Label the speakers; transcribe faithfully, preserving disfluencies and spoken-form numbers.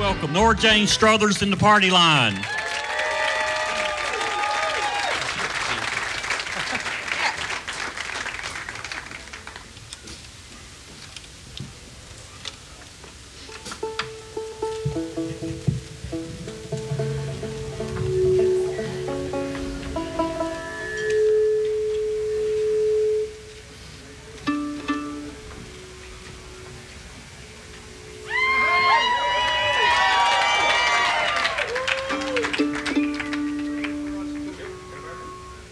Speaker 1: welcome Nora Jane Struthers in the party line.